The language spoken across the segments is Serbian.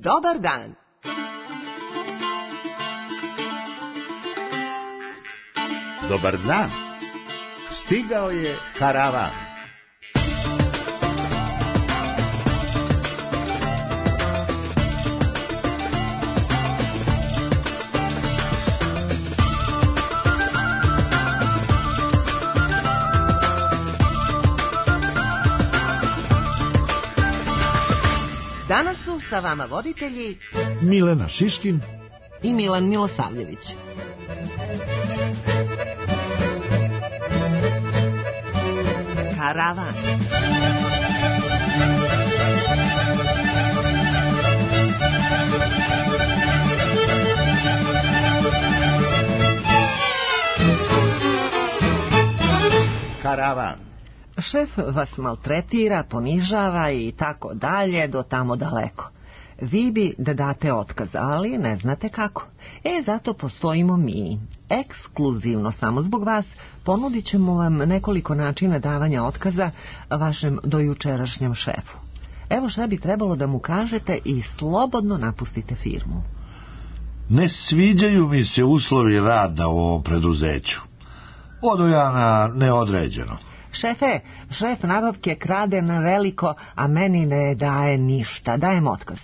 Dobar dan. Dobar dan. Stigao je karavan. Danas su sa vama voditelji Milena Šiškin i Milan Milosavljević. Karavan. Karavan. Šef vas maltretira, ponižava i tako dalje do tamo daleko. Vi bi da date otkaz, ali ne znate kako. Zato postojimo mi. Ekskluzivno samo zbog vas ponudit ćemo vam nekoliko načina davanja otkaza vašem dojučerašnjem šefu. Evo šta bi trebalo da mu kažete i slobodno napustite firmu. Ne sviđaju mi se uslovi rada u ovom preduzeću. Odo ja na neodređeno. Šefe, šef nabavke krade na veliko, a meni ne daje ništa. Dajem otkaz.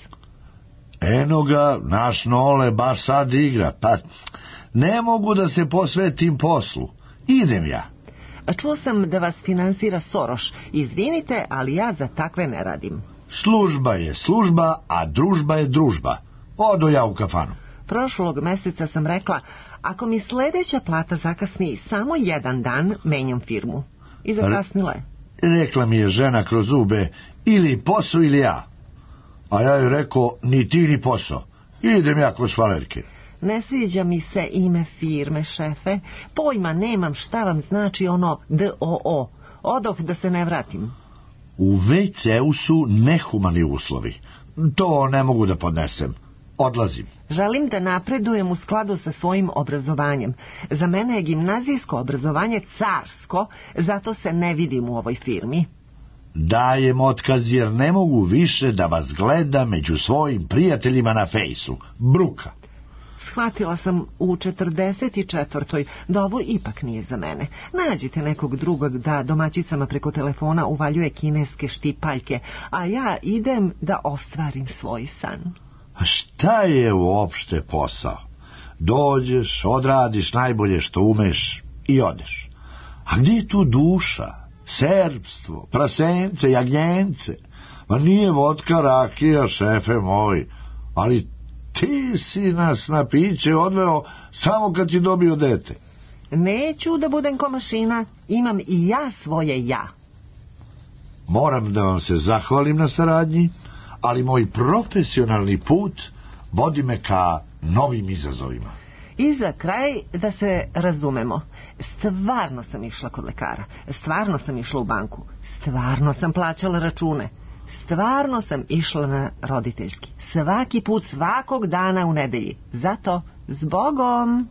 Eno ga, naš Nole baš sad igra, pa ne mogu da se posvetim poslu. Idem ja. Čuo sam da vas finansira Soroš. Izvinite, ali ja za takve ne radim. Služba je služba, a družba je družba. Odo ja u kafanu. Prošlog meseca sam rekla, ako mi sledeća plata zakasni samo jedan dan, menjam firmu. I zakasnila je. Rekla mi je žena kroz zube, ili posao ili ja. A ja joj rekao, ni ti ni posao. Idem ja kod švalerke. Ne sviđa mi se ime firme, šefe. Pojma nemam šta vam znači ono DOO. Odoh da se ne vratim. U WC-u su nehumani uslovi. To ne mogu da podnesem. Odlazim. Želim da napredujem u skladu sa svojim obrazovanjem. Za mene je gimnazijsko obrazovanje carsko, zato se ne vidim u ovoj firmi. Dajem otkaz jer ne mogu više da vas gleda među svojim prijateljima na fejsu. Bruka. Shvatila sam u 44. da ovo ipak nije za mene. Nađite nekog drugog da domaćicama preko telefona uvaljuje kineske štipaljke, a ja idem da ostvarim svoj san. A šta je uopšte posao? Dođeš, odradiš najbolje što umeš i odeš. A gdje je tu duša, serbstvo, prasence, jagnjence? Ma nije vodka, rakija, šefe moj, ali ti si nas na piće odveo samo kad si dobio dete. Neću da budem ko mašina, imam i ja svoje ja. Moram da vam se zahvalim na saradnji, ali moj profesionalni put vodi me ka novim izazovima. I za kraj da se razumemo. Stvarno sam išla kod lekara. Stvarno sam išla u banku. Stvarno sam plaćala račune. Stvarno sam išla na roditeljski. Svaki put, svakog dana u nedelji. Zato, zbogom!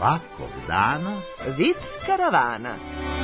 svakog dana Vic karavana.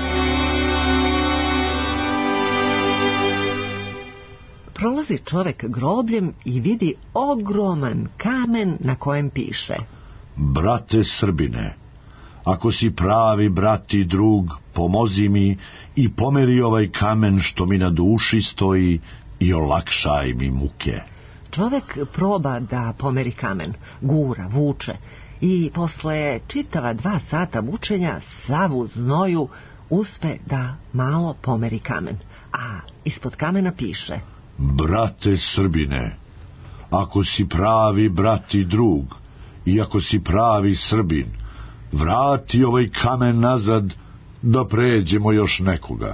Prolazi čovek grobljem i vidi ogroman kamen na kojem piše: Brate Srbine, ako si pravi brat i drug, pomozi mi i pomeri ovaj kamen što mi na duši stoji i olakšaj mi muke. Čovek proba da pomeri kamen, gura, vuče i posle čitava 2 sata mučenja, sav u znoju, uspe da malo pomeri kamen, a ispod kamena piše: Brate Srbine, ako si pravi brat i drug i ako si pravi Srbin, vrati ovaj kamen nazad da pređemo još nekoga.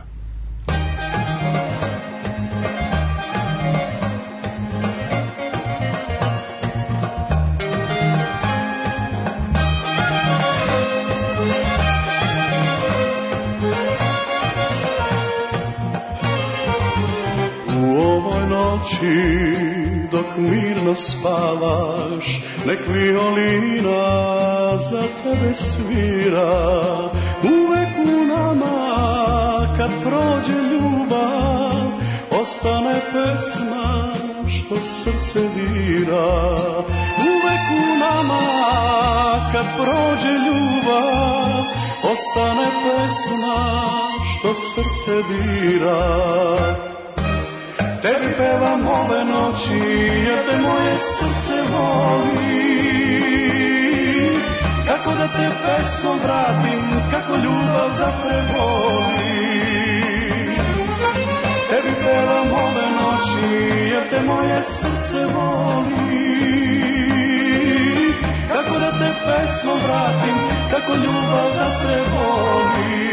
Dok mirno spavaš, nek violina za tebe svira. Uvek u nama kad prođe ljubav, ostane pesma što srce dira. Uvek u nama kad prođe ljubav, ostane pesma što srce dira. Tebi pevam ove noći, jer te moje srce voli. Kako da te pesmom vratim, kako ljubav da preboli. Tebi pevam ove noći, jer te moje srce voli. Kako da te pesmom vratim, kako ljubav da preboli.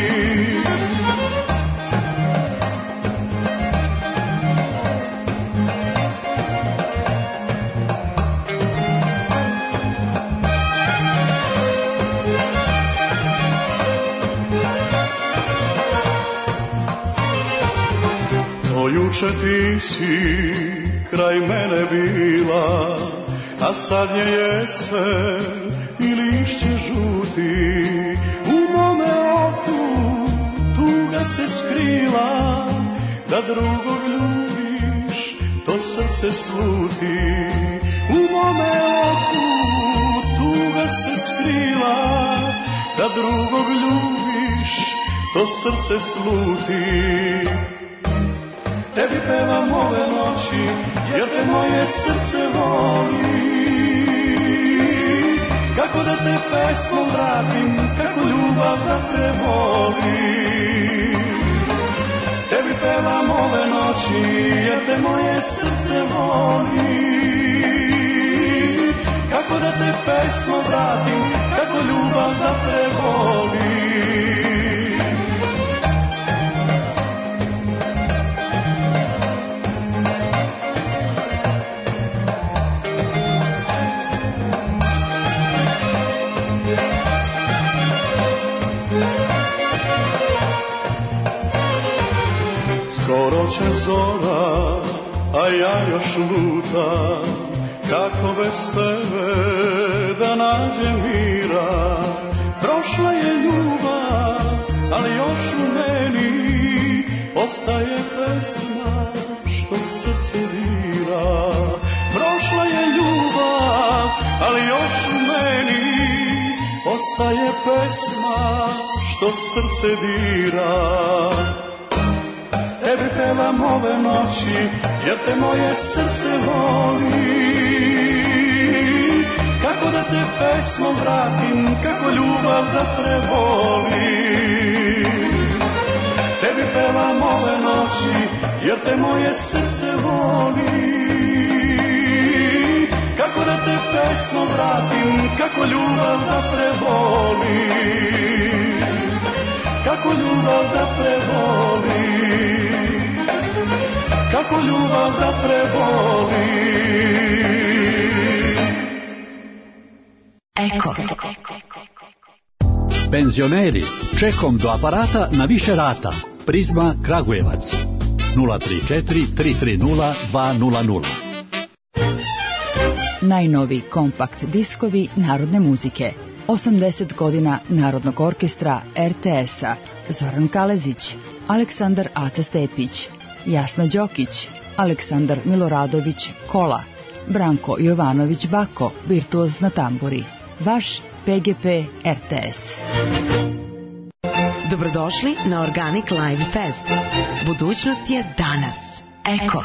Juče ti si kraj mene bila, a sad je jesen i lišće žuti. U mome oku tuga se skrila, da drugog ljubiš, to srce sluti. U mome oku tuga se skrila, da drugog ljubiš, to srce sluti. Tebi pevam ove noći, jer te moje srce voli. Kako da te pesmom vratim, kako ljubav da preboli. Tebi pevam ove noći, jer te moje srce voli. Kako da te pesmom vratim, kako ljubav da preboli. Skoro će zora, a ja još lutam, kako bez tebe da nađem mira. Prošla je ljubav, ali još u meni ostaje pesma što srce dira. Prošla je ljubav, ali još u meni ostaje pesma što srce dira. Tebi pevam ove noći, jer te moje srce voli. Kako da te pesmom vratim, kako ljubav da preboli. Tebi pevam ove noći, jer te moje srce voli. Kako da te pesmom vratim, kako ljubav da preboli. Kako ljubav da preboli. Kako ljubav da preboli. Eko. Penzioneri, čekom do aparata na više rata. Prizma Kragujevac 034 330 200. Najnovi kompakt diskovi narodne muzike. 80 godina Narodnog orkestra RTS-a, Zoran Kalezić, Aleksandar Aca Stepić, Jasna Đokić, Aleksandar Miloradović Kola, Branko Jovanović Bako, virtuoz na tamburi. Vaš PGP RTS. Dobrodošli na Organic Live Fest. Budućnost je danas. Eko.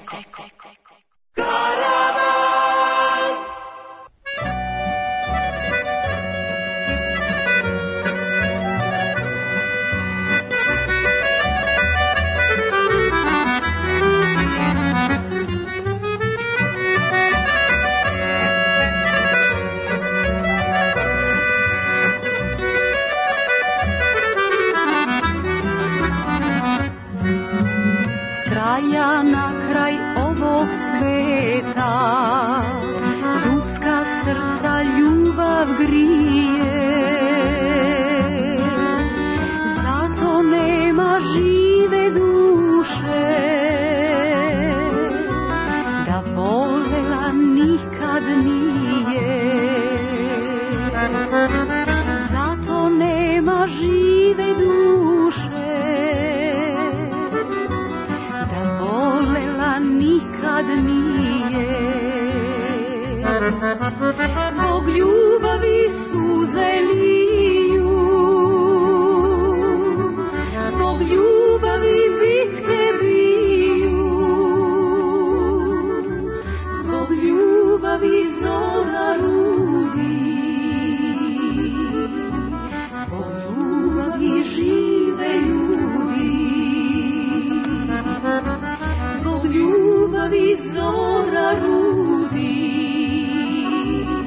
Na kraj ovog sveta ljudska srca ljubav grije, zato nema žive duše da volela nikad nije, zato nema žive duše nikad nije. Zbog ljubavi suze liju, zbog ljubavi bitke biju, zbog ljubavi zora rudi, zbog ljubavi žive ljudi, zbog ljubavi zora rudi,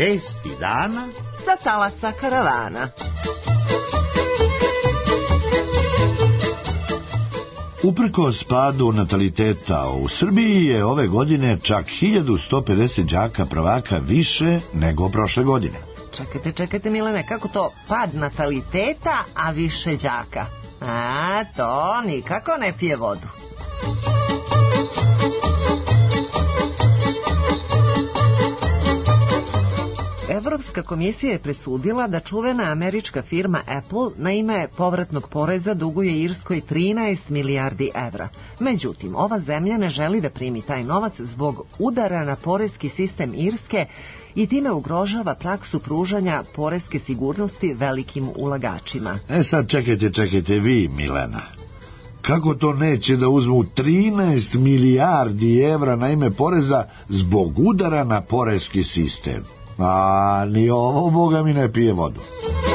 Vesti dana sa talasa karavana. Uprkos padu nataliteta u Srbiji je ove godine čak 1150 đaka prvaka više nego prošle godine. Čekajte Milene, kako to pad nataliteta, a više đaka? A, to nikako ne pije vodu. Evropska komisija je presudila da čuvena američka firma Apple na ime povratnog poreza duguje Irskoj 13 milijardi evra. Međutim, ova zemlja ne želi da primi taj novac zbog udara na poreski sistem Irske i time ugrožava praksu pružanja poreske sigurnosti velikim ulagačima. Sad čekajte vi, Milena. Kako to neće da uzmu 13 milijardi evra na ime poreza zbog udara na poreski sistem? A ni ovo, Boga mi, ne pije vodu.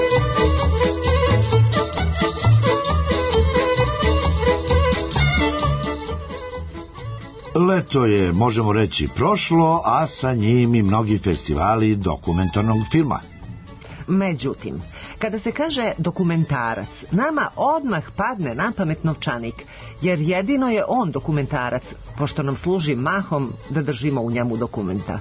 Leto je, možemo reći, prošlo, a sa njim i mnogi festivali dokumentarnog filma. Međutim, kada se kaže dokumentarac, nama odmah padne na pamet novčanik, jer jedino je on dokumentarac, pošto nam služi mahom da držimo u njemu dokumenta.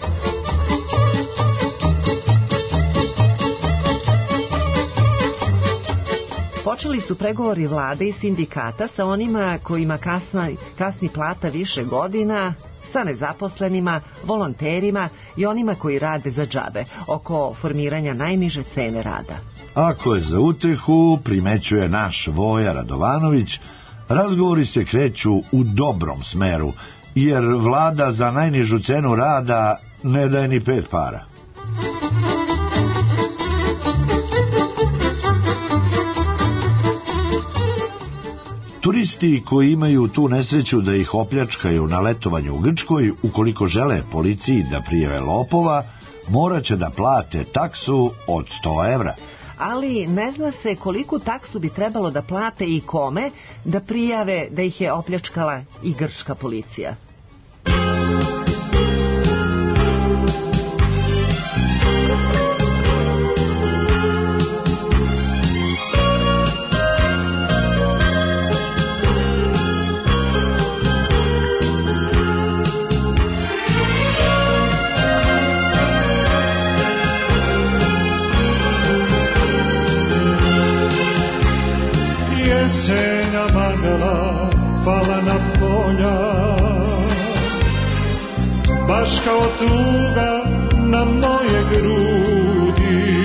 Počeli su pregovori vlade i sindikata sa onima kojima kasni plata više godina, sa nezaposlenima, volonterima i onima koji rade za džabe, oko formiranja najniže cene rada. Ako je za utehu, primećuje naš Voja Radovanović, razgovori se kreću u dobrom smeru, jer vlada za najnižu cenu rada ne daje ni 5 para. Turisti koji imaju tu nesreću da ih opljačkaju na letovanju u Grčkoj, ukoliko žele policiji da prijave lopova, morat će da plate taksu od 100 evra. Ali ne zna se koliku taksu bi trebalo da plate i kome da prijave da ih je opljačkala i grčka policija. Jesenja magla pala na polja, baš kao tuga na moje grudi.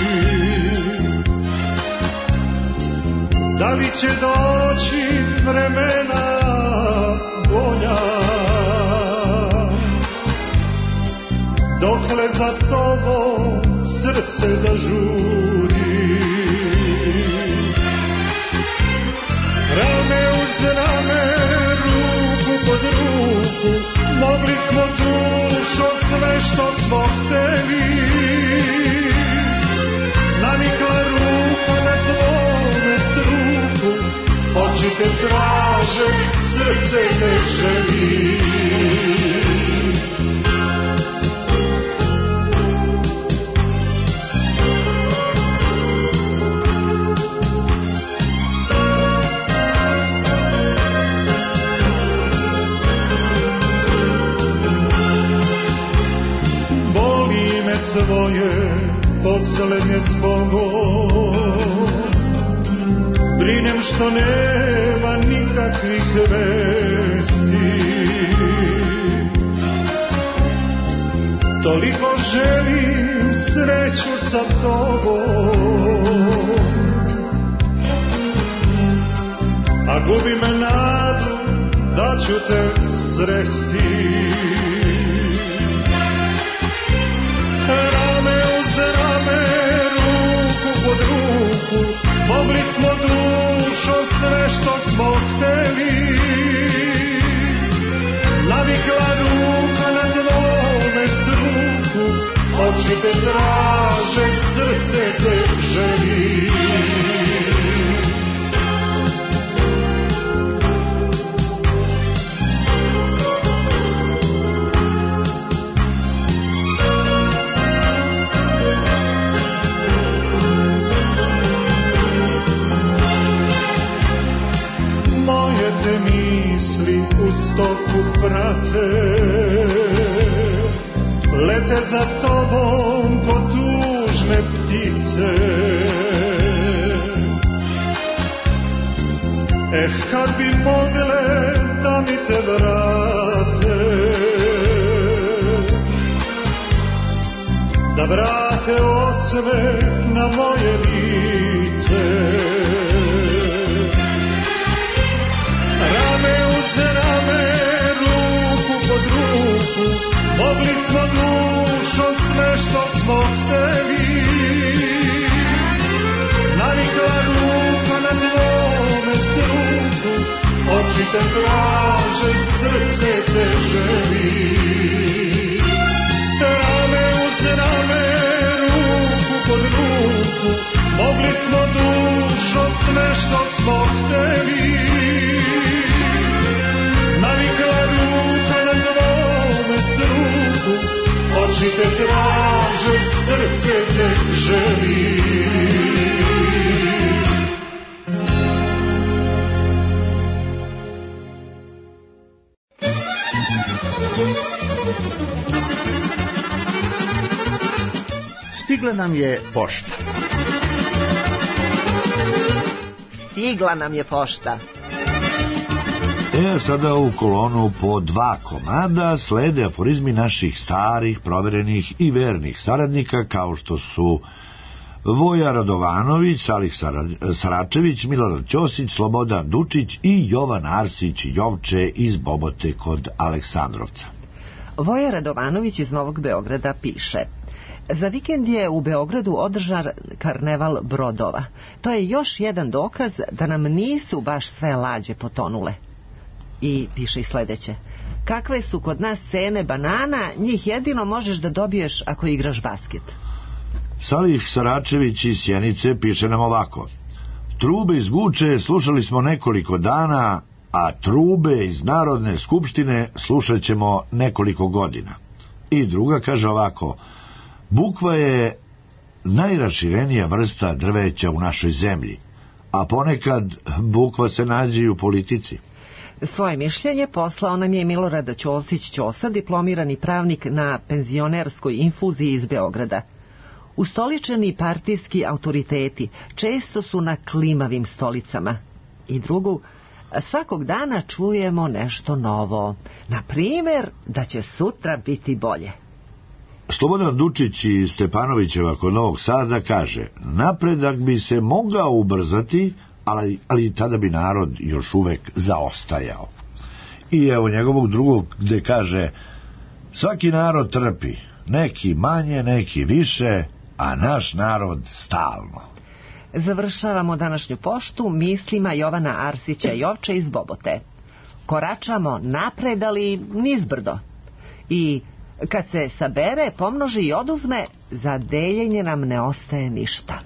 Da li će doći vremena bolja, dokle za tobom srce da žuri. Rame uz rame, ruku pod ruku, mogli smo dušo sve što smo hteli. Nanikla ruka na tvome struku, oči te traže, srce te želi. Tvoje poslednje zbogom, brinem što nema nikakvih vesti. Toliko želim sreću sa tobom, a gubi me nadu da ću te sresti. Rame uz rame, ruku pod ruku, mogli smo dušo sve što smo hteli. Navikla ruka na tvome struku, oči te traže, srce te želi. za tobom ko tužne ptice. Kad bi mogle da mi te vrate, da vrate osmeh na moje lice. Rame uz rame, ruku pod ruku, mogli smo dušo sve što smo hteli. Navikla ruka na tvome struku, oči te traže, srce te želi. Rame uz rame, ruku pod ruku, mogli smo dušo sve što smo hteli. Navikla ruka na tvome struku, oči te traže, srce te želi. Stigla nam je pošta. Stigla nam je pošta. Sada u kolonu po 2 komada slede aforizmi naših starih, proverenih i vernih saradnika, kao što su Voja Radovanović, Salih Saračević, Milorad Ćosić, Slobodan Dučić i Jovan Arsić Jovče iz Bobote kod Aleksandrovca. Voja Radovanović iz Novog Beograda piše: za vikend je u Beogradu održan karneval brodova. To je još jedan dokaz da nam nisu baš sve lađe potonule. I piše i sledeće: kakve su kod nas cene banana, njih jedino možeš da dobiješ ako igraš basket. Salih Saračević iz Sjenice piše nam ovako: trube iz Guče slušali smo nekoliko dana, a trube iz Narodne skupštine slušat ćemo nekoliko godina. I druga kaže ovako: bukva je najraširenija vrsta drveća u našoj zemlji, a ponekad bukva se nađe i u politici. Svoje mišljenje poslao nam je Milorad Ćosić Ćosa, diplomirani pravnik na penzionerskoj infuziji iz Beograda. Ustoličeni partijski autoriteti često su na klimavim stolicama. I drugu, svakog dana čujemo nešto novo. Na primjer, da će sutra biti bolje. Slobodan Dučić iz Stepanovićeva kod Novog Sada kaže: napredak bi se mogao ubrzati, ali tada bi narod još uvek zaostajao. I evo njegovog drugog gde kaže: svaki narod trpi, neki manje, neki više, a naš narod stalno. Završavamo današnju poštu mislima Jovana Arsića Jovče iz Bobote. Koračamo napred, ali nizbrdo. I kad se sabere, pomnoži i oduzme, za deljenje nam ne ostaje ništa.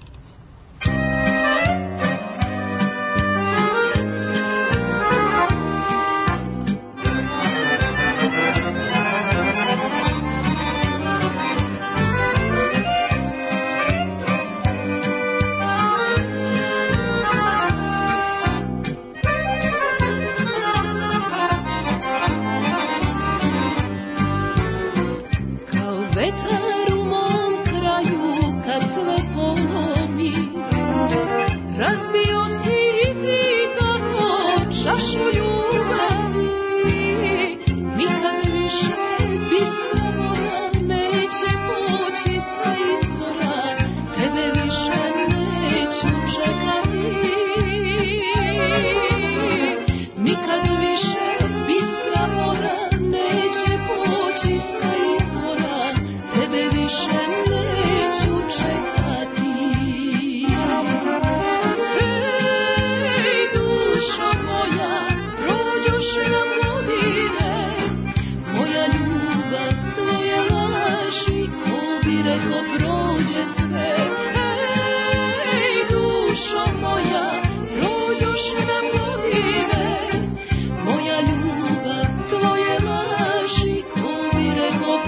Moja ljubav, tvoje laži, ko bi rekao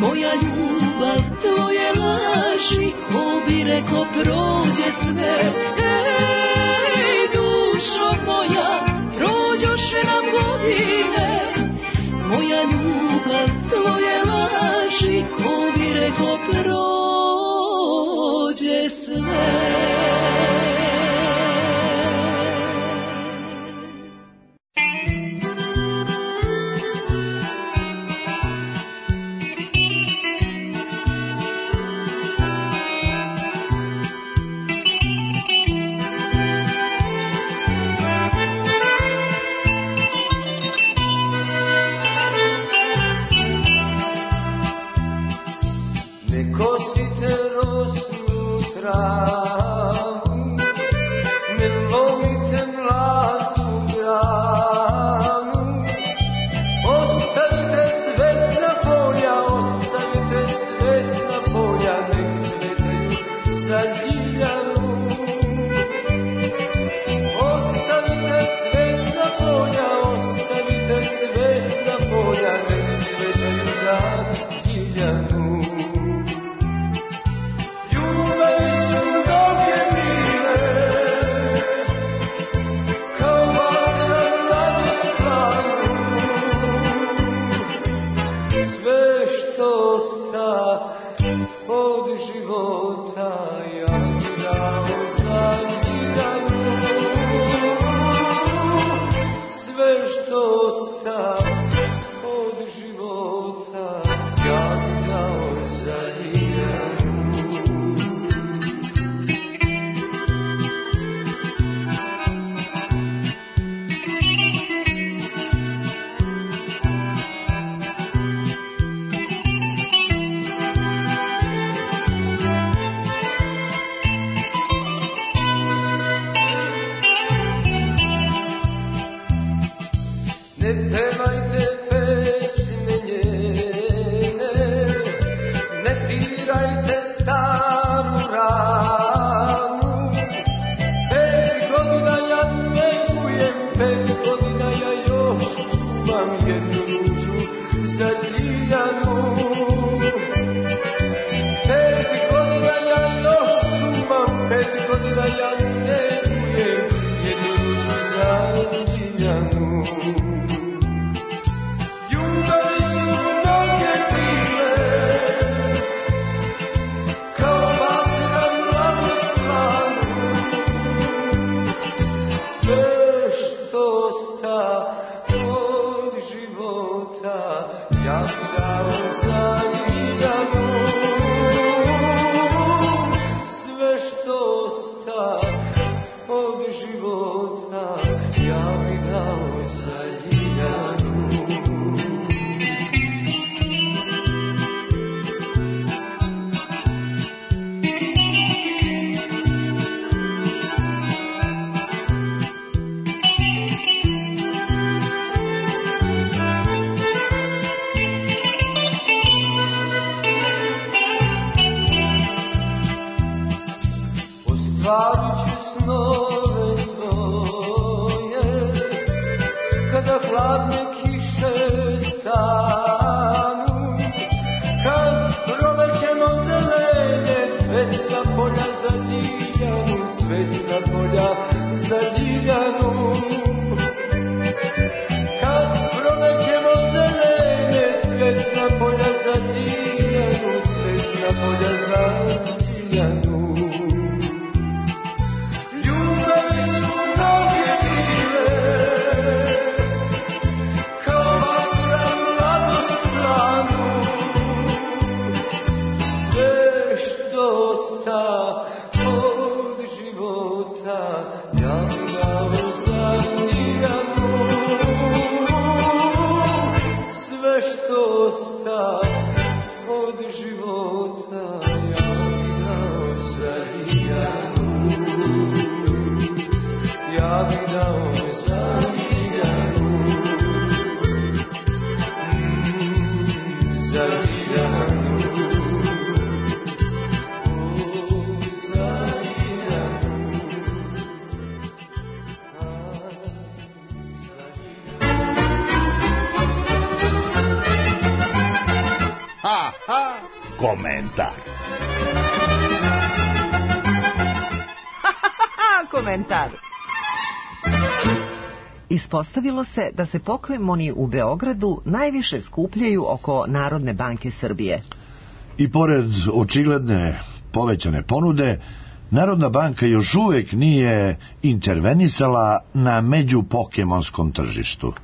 moja ljubav, tvoje laži, ko bi reko prođe sve. Ej, dušo moja, prođoše nam godine, moja ljubav, tvoje laži, ko bi reko prođe sve. komentar. Komentar. Ispostavilo se da se Pokemoni u Beogradu najviše skupljaju oko Narodne banke Srbije. I pored očigledne povećane ponude, Narodna banka još uvijek nije intervenisala na međupokemonskom tržištu.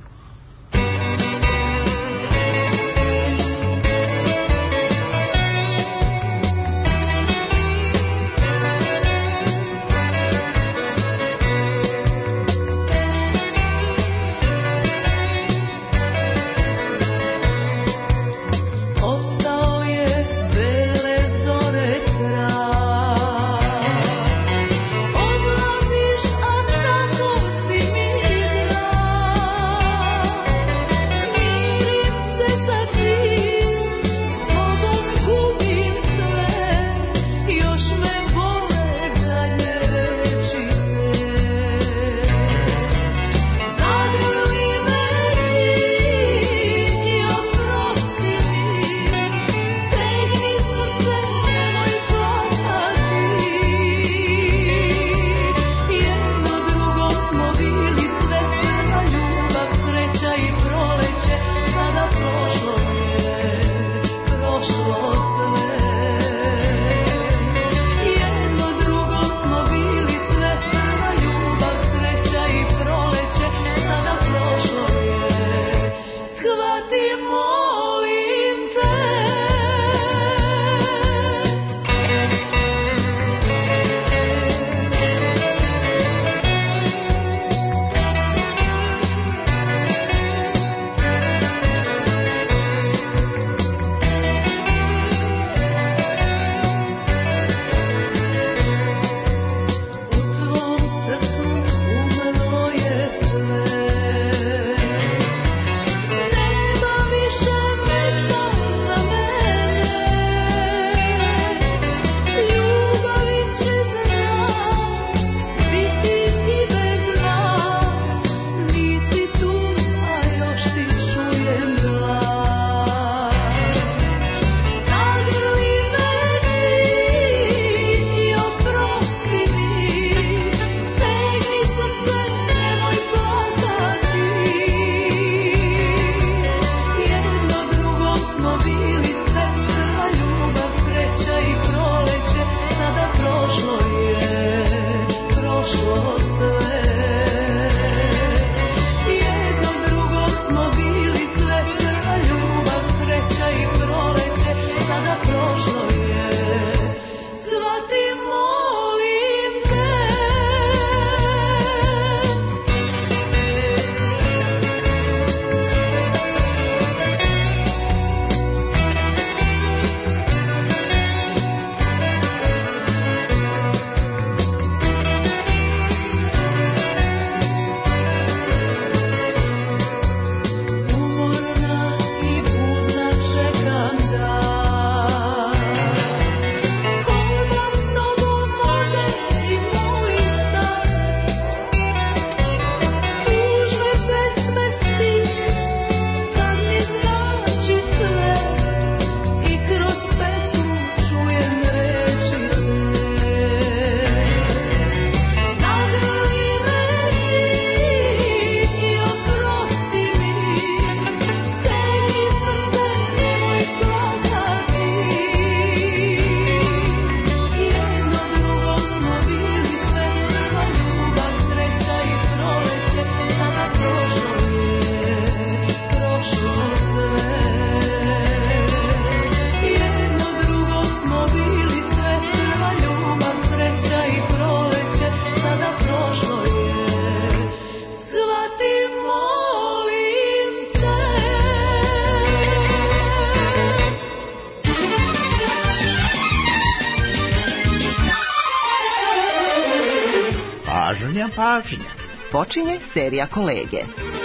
Pažnja. Počinje serija Kolege.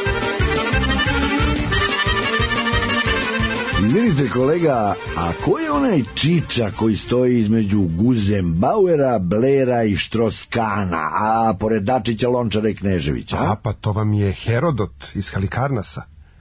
Izvinite kolega, a ko je onaj čiča koji stoji između Guzenbauera, Blera i Štroskana, a pored Dačića, Lončara i Kneževića? A, pa to vam je Herodot iz Halikarnasa.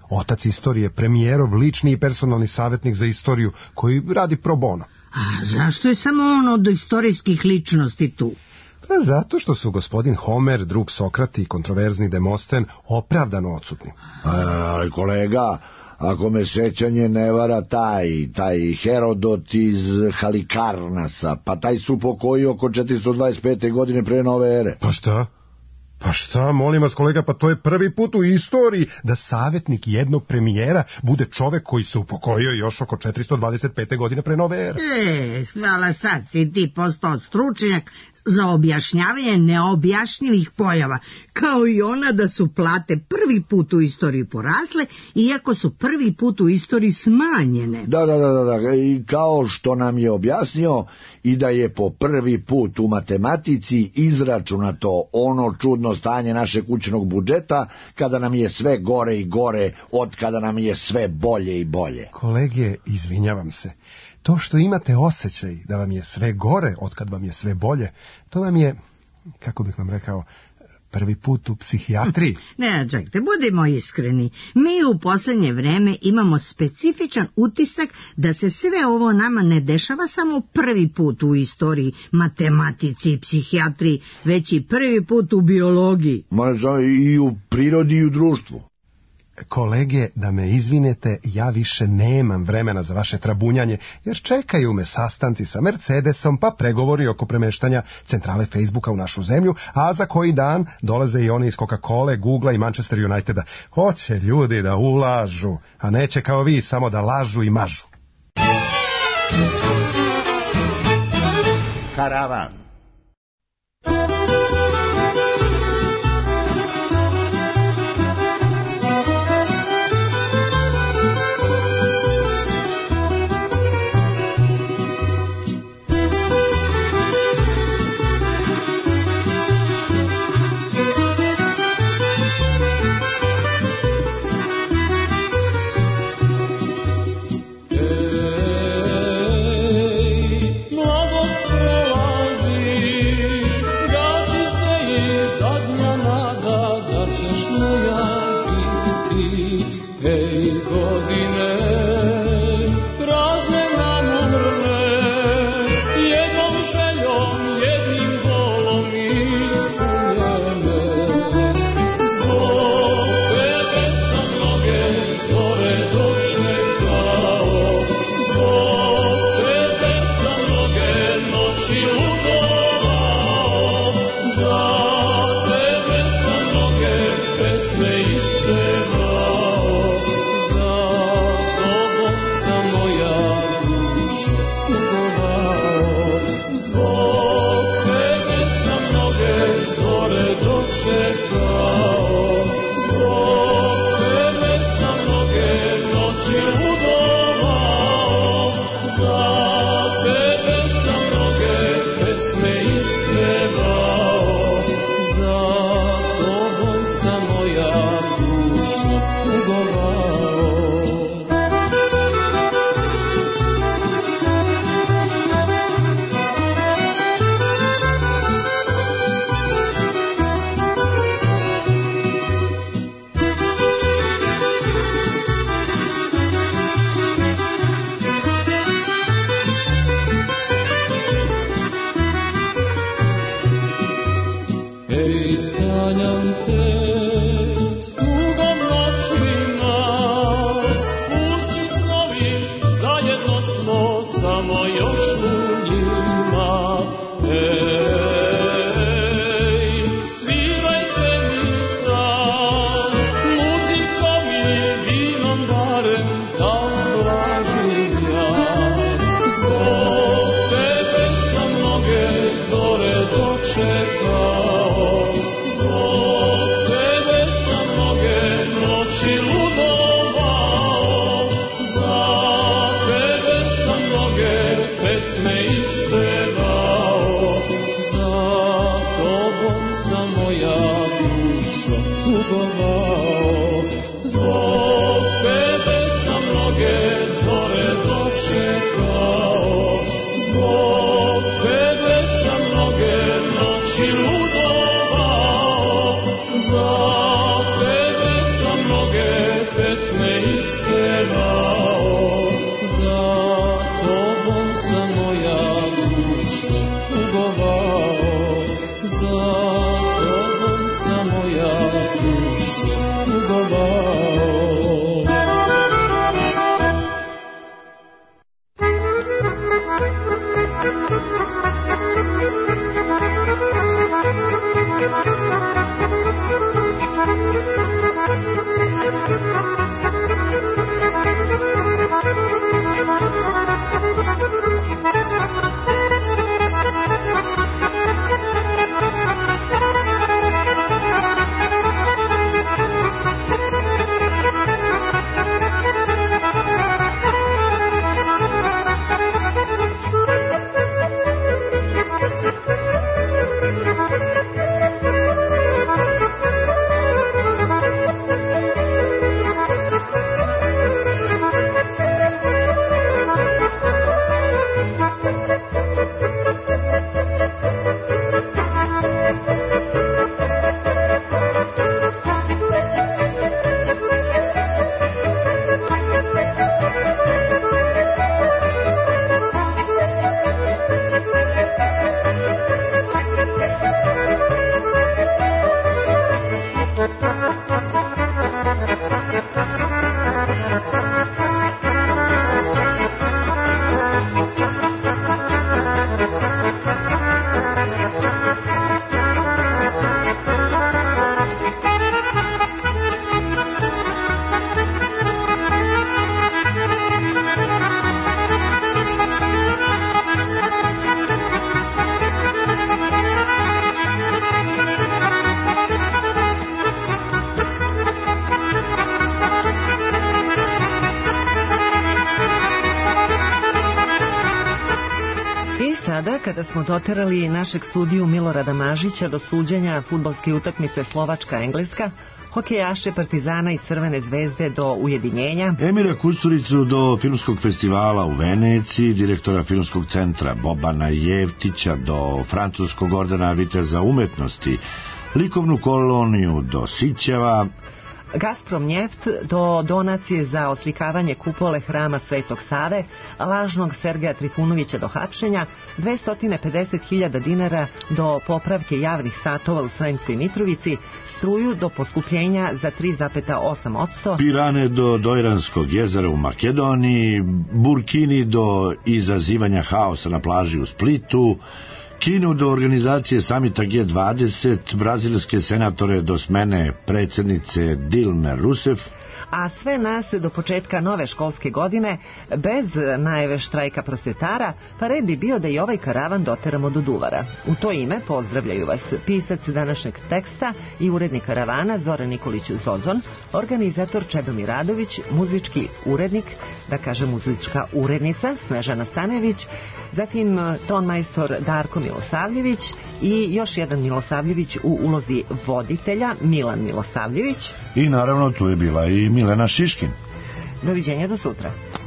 Otac istorije, premijerov lični i personalni savjetnik za istoriju, koji radi pro bono. A zašto je samo on od istorijskih ličnosti tu? Pa zato što su gospodin Homer, drug Sokrat i kontroverzni Demosten opravdano odsutni. Ali kolega, ako me sećanje ne vara, taj Herodot iz Halikarnasa, pa taj su pokojio oko 425. godine pre nove ere. Pa šta? Pa šta, molim vas kolega, pa to je prvi put u istoriji da savjetnik jednog premijera bude čovek koji se upokojio još oko 425. godine pre nove ere. Hvala, sad si ti postao stručnjak za objašnjavanje neobjašnjivih pojava, kao i ona da su plate prvi put u istoriji porasle, iako su prvi put u istoriji smanjene. Da, i kao što nam je objasnio i da je po prvi put u matematici izračunato ono čudno stanje našeg kućnog budžeta, kada nam je sve gore i gore, od kada nam je sve bolje i bolje. Kolege, izvinjavam se. To što imate osjećaj da vam je sve gore od kad vam je sve bolje, to vam je, kako bih vam rekao, prvi put u psihijatriji. Ne, čekajte, budimo iskreni. Mi u posljednje vreme imamo specifičan utisak da se sve ovo nama ne dešava samo prvi put u istoriji, matematici i psihijatriji, već i prvi put u biologiji. I u prirodi i u društvu. Kolege, da me izvinete, ja više nemam vremena za vaše trabunjanje, jer čekaju me sastanci sa Mercedesom, pa pregovori oko premeštanja centrale Facebooka u našu zemlju, a za koji dan dolaze i oni iz Coca-Cola, Googlea i Manchester Uniteda. Hoće ljudi da ulažu, a neće kao vi samo da lažu i mažu. Karavan. sada, kada smo doterali našeg sudiju Milorada Mažića do suđenja fudbalske utakmice Slovačka-Engleska, hokejaše Partizana i Crvene zvezde do ujedinjenja, Emira Kusturicu do filmskog festivala u Veneciji, direktora filmskog centra Bobana Jevtića do francuskog ordena Viteza umetnosti, likovnu koloniju do Sićeva, Gazprom Njeft do donacije za oslikavanje kupole hrama Svetog Save, lažnog Sergeja Trifunovića do hapšenja, 250.000 dinara do popravke javnih satova u Sremskoj Mitrovici, struju do poskupljenja za 3,8%, Pirane do Dojranskog jezera u Makedoniji, Burkini do izazivanja haosa na plaži u Splitu, Kinu do organizacije samita G20, brazilske senatore do smene predsjednice Dilme Rousseff, a sve nas do početka nove školske godine bez najave štrajka prosvjetara, pa red bi bio da i ovaj karavan doteramo do Duvara. U to ime pozdravljaju vas pisac današnjeg teksta i urednik karavana Zoran Nikolić Zozon, organizator Čedomir Radović, muzički urednik, da kažem muzička urednica Snežana Stanević, zatim tonmajstor Darko Milosavljević i još jedan Milosavljević u ulozi voditelja Milan Milosavljević. I naravno tu je bila i Milena Šiškin. Doviđenja do sutra.